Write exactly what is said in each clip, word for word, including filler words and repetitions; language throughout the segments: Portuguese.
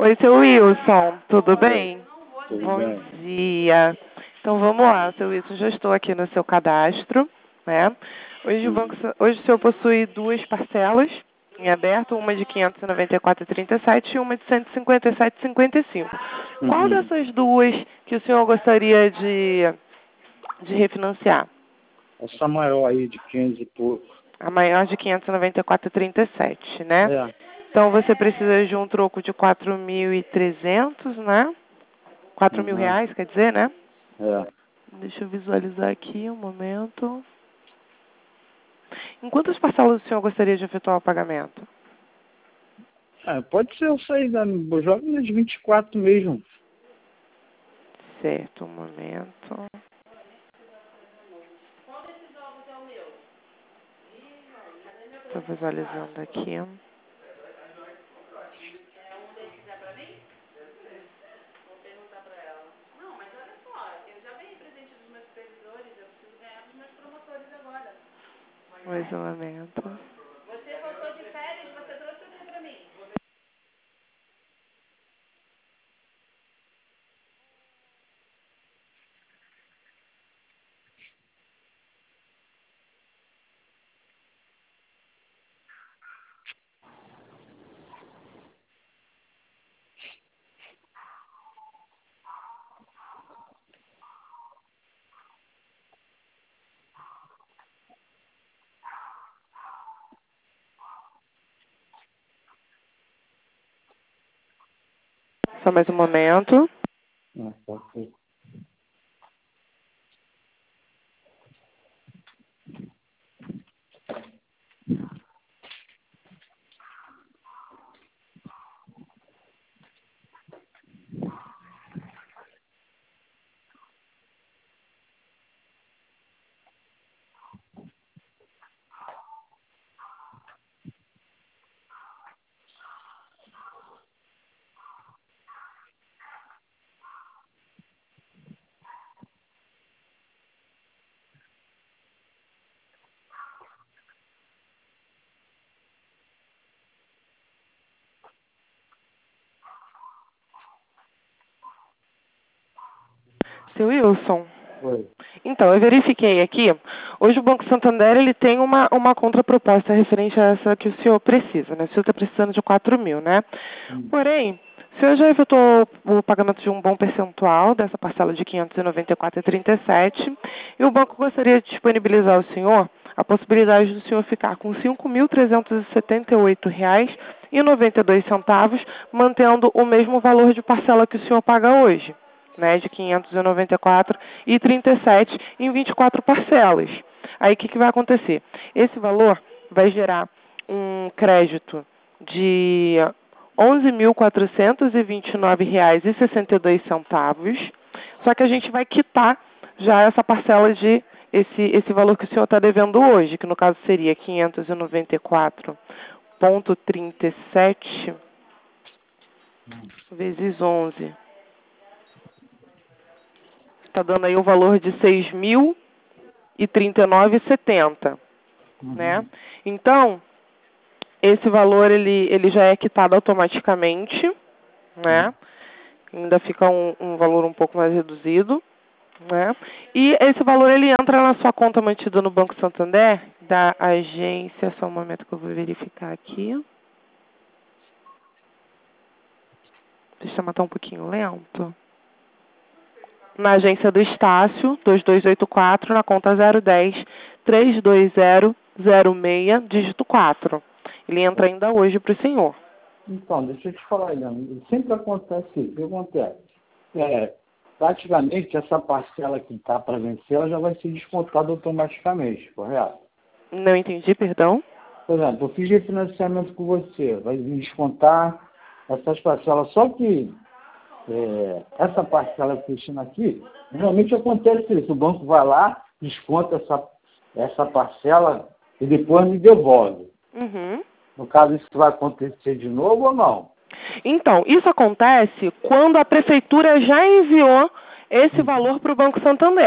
Oi, seu Wilson, tudo bem? Tudo Bom bem? dia. Então vamos lá, seu Wilson, já estou aqui no seu cadastro, né? Hoje o banco, hoje o senhor possui duas parcelas em aberto, uma de quinhentos e noventa e quatro vírgula trinta e sete e uma de cento e cinquenta e sete vírgula cinquenta e cinco. Qual Uhum. dessas duas que o senhor gostaria de, de refinanciar? Essa maior aí de quinze e pouco. A maior de quinhentos e noventa e quatro vírgula trinta e sete, né? É. Então você precisa de um troco de quatro mil e trezentos, né? Quatro mil Uhum. reais, quer dizer, né? É. Deixa eu visualizar aqui um momento. Em quantas parcelas o senhor gostaria de efetuar o pagamento? É, pode ser eu sair da joga nas vinte e quatro mesmo. Certo, um momento. Estou visualizando aqui. Mais um momento. Só mais um momento. É, pode ser. Seu Wilson. Oi. Então, eu verifiquei aqui. Hoje o Banco Santander ele tem uma, uma contraproposta referente a essa que o senhor precisa, né? O senhor está precisando de quatro mil, né? Hum. Porém, o senhor já efetuou o pagamento de um bom percentual dessa parcela de quinhentos e noventa e quatro vírgula trinta e sete e o banco gostaria de disponibilizar ao senhor a possibilidade do senhor ficar com cinco mil trezentos e setenta e oito reais e noventa e dois centavos, mantendo o mesmo valor de parcela que o senhor paga hoje, né, de quinhentos e noventa e quatro vírgula trinta e sete em vinte e quatro parcelas. Aí o que, que vai acontecer? Esse valor vai gerar um crédito de onze mil quatrocentos e vinte e nove reais e sessenta e dois centavos. Só que a gente vai quitar já essa parcela de esse, esse valor que o senhor está devendo hoje, que no caso seria quinhentos e noventa e quatro vírgula trinta e sete vezes onze. Está dando aí o valor de seis mil e trinta e nove reais e setenta centavos, né? Uhum. Então, esse valor ele, ele já é quitado automaticamente, né? Hum. Ainda fica um, um valor um pouco mais reduzido, né? E esse valor ele entra na sua conta mantida no Banco Santander da agência. Só um momento que eu vou verificar aqui. O sistema está um pouquinho lento. Na agência do Estácio, dois dois oito quatro, na conta zero um zero, três dois zero, zero seis, dígito quatro. Ele entra ainda hoje para o senhor. Então, deixa eu te falar, Eliane. Sempre acontece isso. O que acontece? É, praticamente essa parcela que está para vencer, ela já vai ser descontada automaticamente, correto? Não entendi, perdão. Por exemplo, eu fiz refinanciamento com você, vai me descontar essas parcelas. Só que é, essa parcela que eu ensino aqui, realmente acontece isso. O banco vai lá, desconta essa, essa parcela e depois me devolve. Uhum. No caso, isso vai acontecer de novo ou não? Então, isso acontece quando a prefeitura já enviou esse valor para o Banco Santander.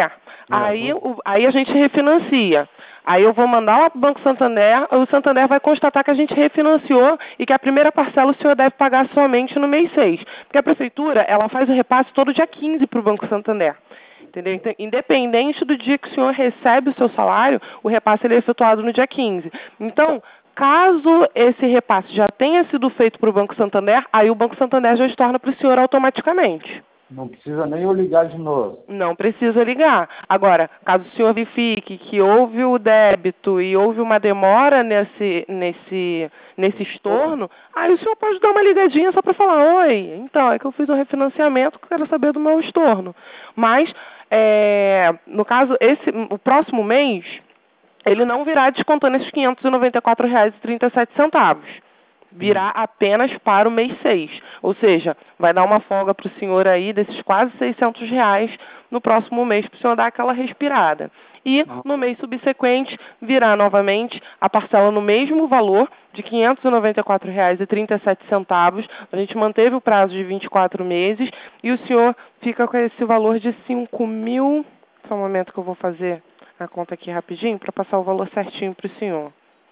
Aí, o, aí a gente refinancia. Aí eu vou mandar lá para o Banco Santander, o Santander vai constatar que a gente refinanciou e que a primeira parcela o senhor deve pagar somente no mês seis. Porque a prefeitura, ela faz o repasse todo dia quinze para o Banco Santander. Entendeu? Então, independente do dia que o senhor recebe o seu salário, o repasse ele é efetuado no dia quinze. Então, caso esse repasse já tenha sido feito para o Banco Santander, aí o Banco Santander já estorna para o senhor automaticamente. Não precisa nem eu ligar de novo. Não precisa ligar. Agora, caso o senhor verifique que houve o débito e houve uma demora nesse, nesse, nesse estorno, aí o senhor pode dar uma ligadinha só para falar, oi, então, é que eu fiz um refinanciamento que eu quero saber do meu estorno. Mas, é, no caso, esse, o próximo mês, ele não virá descontando esses quinhentos e noventa e quatro reais e trinta e sete centavos. Virá apenas para o mês seis. Ou seja, vai dar uma folga para o senhor aí desses quase seiscentos reais no próximo mês para o senhor dar aquela respirada. E no mês subsequente virá novamente a parcela no mesmo valor de quinhentos e noventa e quatro reais e trinta e sete centavos. A gente manteve o prazo de vinte e quatro meses e o senhor fica com esse valor de cinco mil... Só um momento que eu vou fazer a conta aqui rapidinho para passar o valor certinho para o senhor.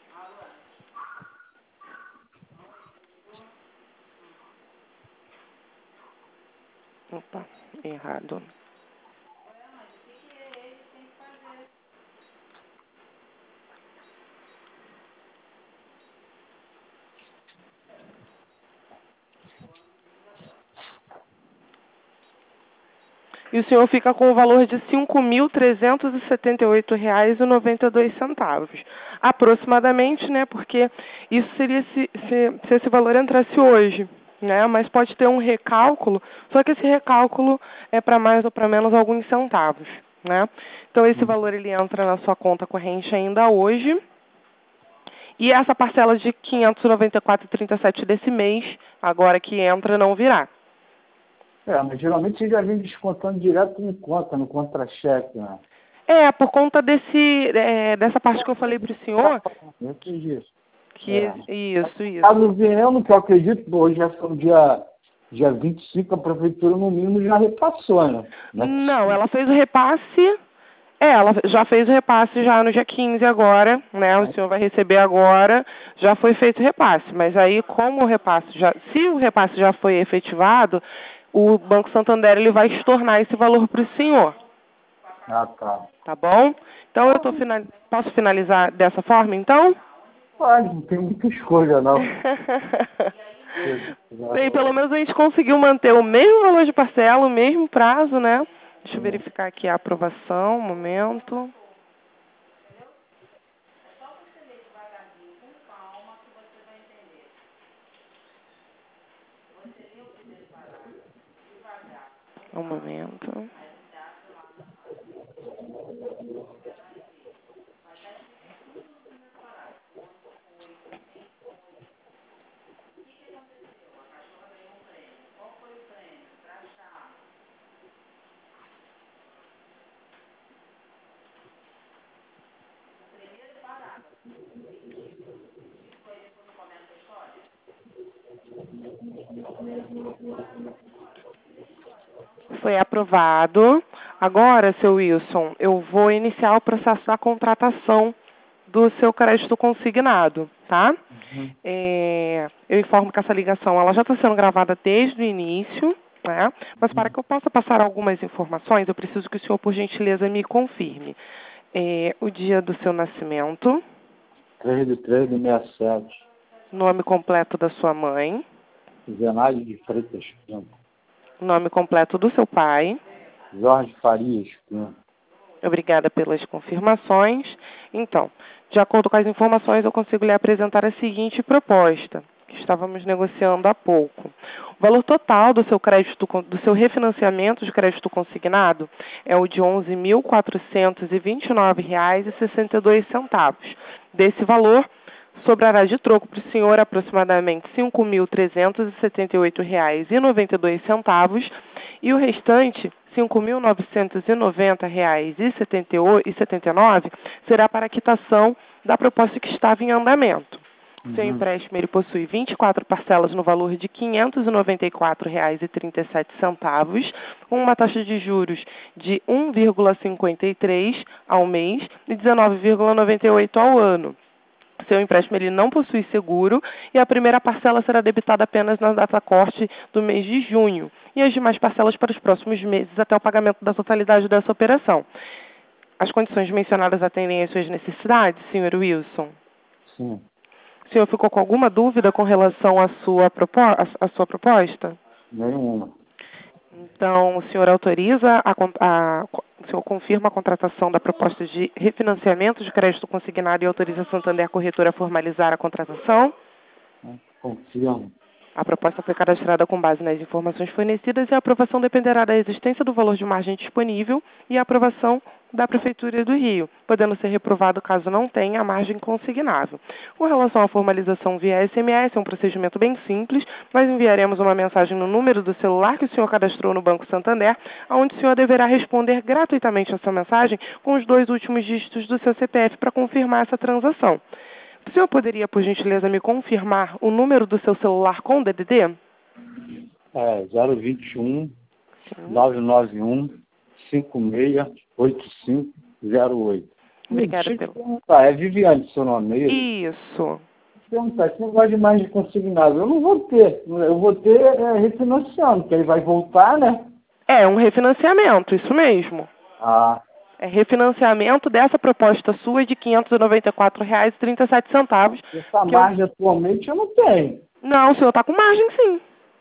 Opa, errado. E o senhor fica com o valor de cinco mil trezentos e setenta e oito reais e noventa e dois centavos. Aproximadamente, né? Porque isso seria se, se, se esse valor entrasse hoje, né? Mas pode ter um recálculo, só que esse recálculo é para mais ou para menos alguns centavos, né? Então esse valor ele entra na sua conta corrente ainda hoje. E essa parcela de quinhentos e noventa e quatro reais e trinta e sete centavos desse mês, agora que entra, não virá. É, mas geralmente você já vem descontando direto em conta, no contra-cheque, né? É, por conta desse, é, dessa parte que eu falei para o senhor. Eu acredito. Que, É. Isso, isso. Caso venhamos, que eu acredito, hoje já são dia, dia vinte e cinco, a prefeitura no mínimo já repassou, né? Não, ela fez o repasse. É, ela já fez o repasse já no dia quinze agora, né? O senhor vai receber agora, já foi feito o repasse. Mas aí, como o repasse já... Se o repasse já foi efetivado, o Banco Santander ele vai estornar esse valor para o senhor. Ah, tá. Tá bom? Então, eu tô final... posso finalizar dessa forma, então? Pode, não tem muita escolha, não. Bem, pelo menos a gente conseguiu manter o mesmo valor de parcela, o mesmo prazo, né? Deixa eu verificar aqui a aprovação, um momento. Um momento. Foi aprovado. Agora, seu Wilson, eu vou iniciar o processo da contratação do seu crédito consignado, tá? Uhum. É, eu informo que essa ligação ela já está sendo gravada desde o início, né? Mas para que eu possa passar algumas informações, eu preciso que o senhor, por gentileza, me confirme é, o dia do seu nascimento. três de três de sessenta e sete. Nome completo da sua mãe. Zenaide de Freitas Pinto. Nome completo do seu pai. Jorge Farias Pinto. Obrigada pelas confirmações. Então, de acordo com as informações, eu consigo lhe apresentar a seguinte proposta, que estávamos negociando há pouco. O valor total do seu crédito, do seu refinanciamento de crédito consignado é o de onze mil quatrocentos e vinte e nove reais e sessenta e dois centavos. Desse valor, sobrará de troco para o senhor aproximadamente cinco mil trezentos e setenta e oito reais e noventa e dois centavos e o restante, cinco mil novecentos e noventa reais e setenta e nove, será para a quitação da proposta que estava em andamento. Seu Uhum. empréstimo ele possui vinte e quatro parcelas no valor de quinhentos e noventa e quatro reais e trinta e sete centavos, com uma taxa de juros de um vírgula cinquenta e três ao mês e dezenove vírgula noventa e oito ao ano. Seu empréstimo ele não possui seguro e a primeira parcela será debitada apenas na data corte do mês de junho e as demais parcelas para os próximos meses até o pagamento da totalidade dessa operação. As condições mencionadas atendem às suas necessidades, senhor Wilson? Sim. O senhor ficou com alguma dúvida com relação à sua, propo à sua proposta? Nenhuma. Então, o senhor autoriza, a, a, o senhor confirma a contratação da proposta de refinanciamento de crédito consignado e autoriza a Santander Corretora a formalizar a contratação? Confirmo. A proposta foi cadastrada com base nas informações fornecidas e a aprovação dependerá da existência do valor de margem disponível e a aprovação da Prefeitura do Rio, podendo ser reprovado caso não tenha a margem consignável. Com relação à formalização via S M S, é um procedimento bem simples. Nós enviaremos uma mensagem no número do celular que o senhor cadastrou no Banco Santander, onde o senhor deverá responder gratuitamente a essa mensagem com os dois últimos dígitos do seu C P F para confirmar essa transação. O senhor poderia, por gentileza, me confirmar o número do seu celular com D D D? É zero vinte e um, Sim. nove nove um, cinco seis oito cinco zero oito. Obrigada Deixa eu pelo... te perguntar, é Viviane seu nome, é isso? Isso. Perguntar, esse negócio de margem consignado, eu não vou ter. Eu vou ter é, refinanciando, que aí vai voltar, né? É um refinanciamento, isso mesmo. Ah, É refinanciamento dessa proposta sua de quinhentos e noventa e quatro reais e trinta e sete centavos. essa Que eu... margem atualmente eu não tenho. Não, o senhor está com margem sim.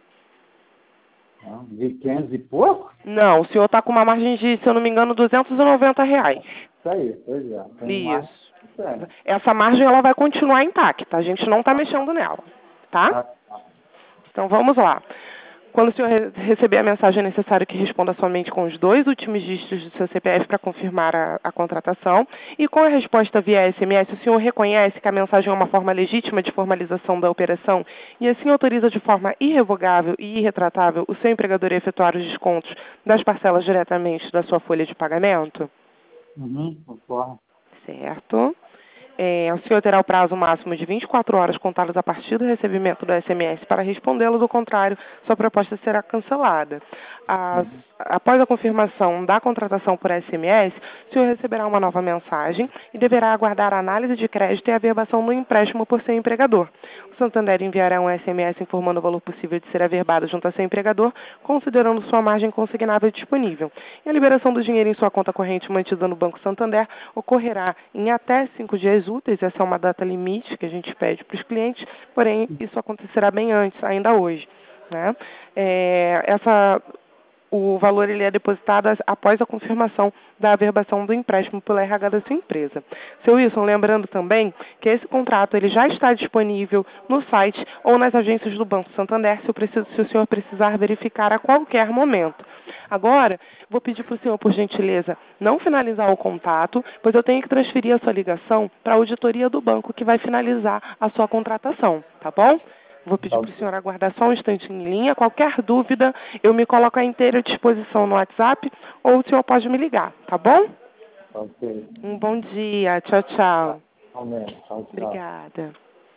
Ah, de quinhentos e pouco? Não, o senhor está com uma margem de, se eu não me engano, duzentos e noventa reais. Isso aí, pois é. Tem margem, Isso. não tenho. Essa margem ela vai continuar intacta, a gente não está mexendo nela, tá? Ah, tá. Então vamos lá. Quando o senhor re receber a mensagem, é necessário que responda somente com os dois últimos dígitos do seu C P F para confirmar a, a contratação. E com a resposta via S M S, o senhor reconhece que a mensagem é uma forma legítima de formalização da operação e assim autoriza de forma irrevogável e irretratável o seu empregador a efetuar os descontos das parcelas diretamente da sua folha de pagamento? Uhum, concordo. Certo. É, o senhor terá o prazo máximo de vinte e quatro horas contadas a partir do recebimento do S M S para respondê-lo, do contrário, sua proposta será cancelada. As, após a confirmação da contratação por S M S, o senhor receberá uma nova mensagem e deverá aguardar a análise de crédito e a averbação do empréstimo por seu empregador. O Santander enviará um S M S informando o valor possível de ser averbado junto a seu empregador, considerando sua margem consignável disponível. E a liberação do dinheiro em sua conta corrente mantida no Banco Santander ocorrerá em até cinco dias úteis. Essa é uma data limite que a gente pede para os clientes, porém isso acontecerá bem antes, ainda hoje, né? É, essa, o valor ele é depositado após a confirmação da averbação do empréstimo pela R H da sua empresa. Seu Wilson, lembrando também que esse contrato ele já está disponível no site ou nas agências do Banco Santander, se, eu preciso, se o senhor precisar verificar a qualquer momento. Agora, vou pedir para o senhor, por gentileza, não finalizar o contato, pois eu tenho que transferir a sua ligação para a auditoria do banco que vai finalizar a sua contratação, tá bom? Vou pedir para o senhor aguardar só um instante em linha. Qualquer dúvida, eu me coloco à inteira disposição no WhatsApp ou o senhor pode me ligar, tá bom? Ok. Um bom dia. Tchau, tchau. Amém. Tchau, tchau. Obrigada.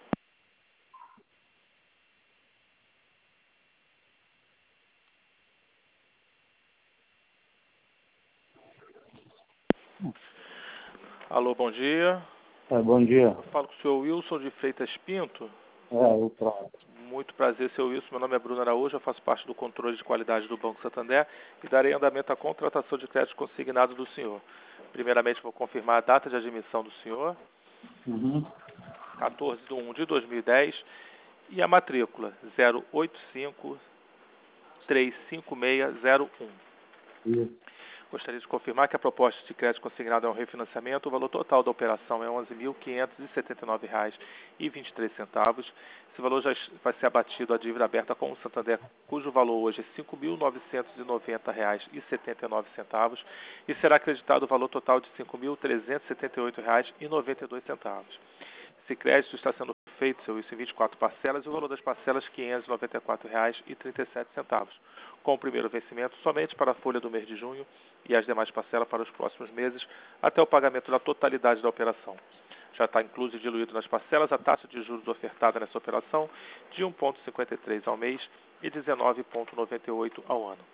Alô, bom dia. É, bom dia. Eu falo com o senhor Wilson de Freitas Pinto. É, eu trago. Muito prazer, senhor Wilson. Meu nome é Bruno Araújo, eu faço parte do controle de qualidade do Banco Santander e darei andamento à contratação de crédito consignado do senhor. Primeiramente, vou confirmar a data de admissão do senhor, Uhum. quatorze de um de dois mil e dez, e a matrícula zero oito cinco três cinco seis zero um. Isso. Gostaria de confirmar que a proposta de crédito consignado é um refinanciamento. O valor total da operação é onze mil quinhentos e setenta e nove reais e vinte e três centavos. Esse valor já vai ser abatido a dívida aberta com o Santander, cujo valor hoje é cinco mil novecentos e noventa reais e setenta e nove centavos, e será acreditado o valor total de cinco mil trezentos e setenta e oito reais e noventa e dois centavos. Esse crédito está sendo feito, seu Wilson, em vinte e quatro parcelas, e o valor das parcelas quinhentos e noventa e quatro reais e trinta e sete centavos, com o primeiro vencimento somente para a folha do mês de junho e as demais parcelas para os próximos meses, até o pagamento da totalidade da operação. já está incluso e diluído nas parcelas a taxa de juros ofertada nessa operação de um vírgula cinquenta e três ao mês e dezenove vírgula noventa e oito ao ano.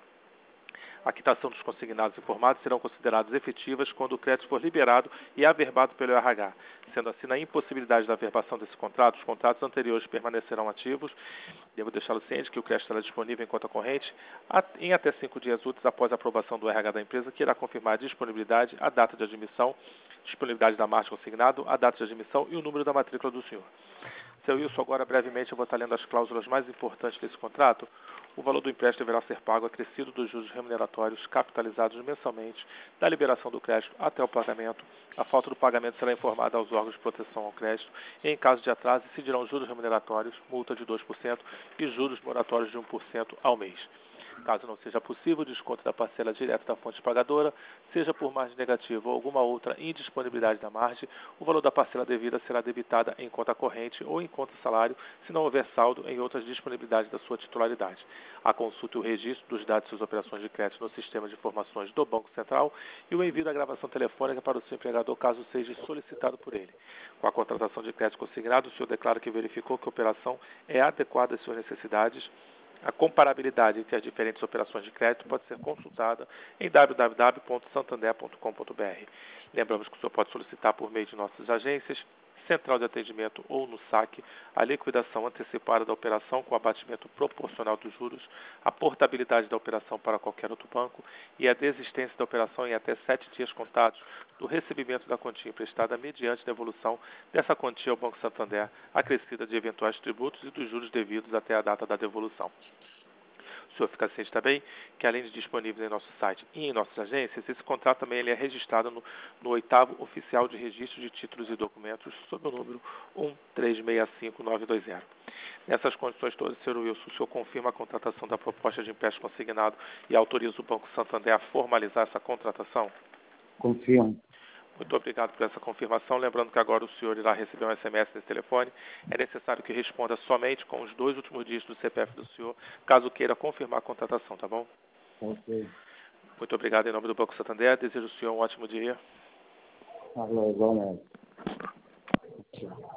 A quitação dos consignados informados serão consideradas efetivas quando o crédito for liberado e averbado pelo R H. Sendo assim, na impossibilidade da averbação desse contrato, os contratos anteriores permanecerão ativos. Devo deixá-lo ciente que o crédito estará disponível em conta corrente em até cinco dias úteis após a aprovação do R H da empresa, que irá confirmar a disponibilidade, a data de admissão, disponibilidade da margem consignado, a data de admissão e o número da matrícula do senhor. Seu Wilson, agora brevemente eu vou estar lendo as cláusulas mais importantes desse contrato. O valor do empréstimo deverá ser pago acrescido dos juros remuneratórios capitalizados mensalmente da liberação do crédito até o pagamento. A falta do pagamento será informada aos órgãos de proteção ao crédito e, em caso de atraso, incidirão juros remuneratórios, multa de dois por cento e juros moratórios de um por cento ao mês. Caso não seja possível o desconto da parcela direta da fonte pagadora, seja por margem negativa ou alguma outra indisponibilidade da margem, o valor da parcela devida será debitada em conta corrente ou em conta salário, se não houver saldo em outras disponibilidades da sua titularidade. A consulta e o registro dos dados de suas operações de crédito no sistema de informações do Banco Central e o envio da gravação telefônica para o seu empregador, caso seja solicitado por ele. Com a contratação de crédito consignado, o senhor declara que verificou que a operação é adequada às suas necessidades. A comparabilidade entre as diferentes operações de crédito pode ser consultada em w w w ponto santander ponto com ponto b r. Lembramos que o senhor pode solicitar por meio de nossas agências, central de atendimento ou no saque, a liquidação antecipada da operação com abatimento proporcional dos juros, a portabilidade da operação para qualquer outro banco e a desistência da operação em até sete dias contados do recebimento da quantia emprestada mediante devolução dessa quantia ao Banco Santander, acrescida de eventuais tributos e dos juros devidos até a data da devolução. O senhor fica ciente também que, além de disponível em nosso site e em nossas agências, esse contrato também ele é registrado no, no oitavo Oficial de Registro de Títulos e Documentos, sob o número um três seis cinco nove dois zero. Nessas condições todas, senhor Wilson, o senhor confirma a contratação da proposta de empréstimo consignado e autoriza o Banco Santander a formalizar essa contratação? Confirmo. Muito obrigado por essa confirmação. Lembrando que agora o senhor irá receber um S M S nesse telefone. É necessário que responda somente com os dois últimos dígitos do C P F do senhor, caso queira confirmar a contratação, tá bom? Ok. Muito obrigado em nome do Banco Santander. Desejo ao senhor um ótimo dia. Alô, igualmente. Tchau.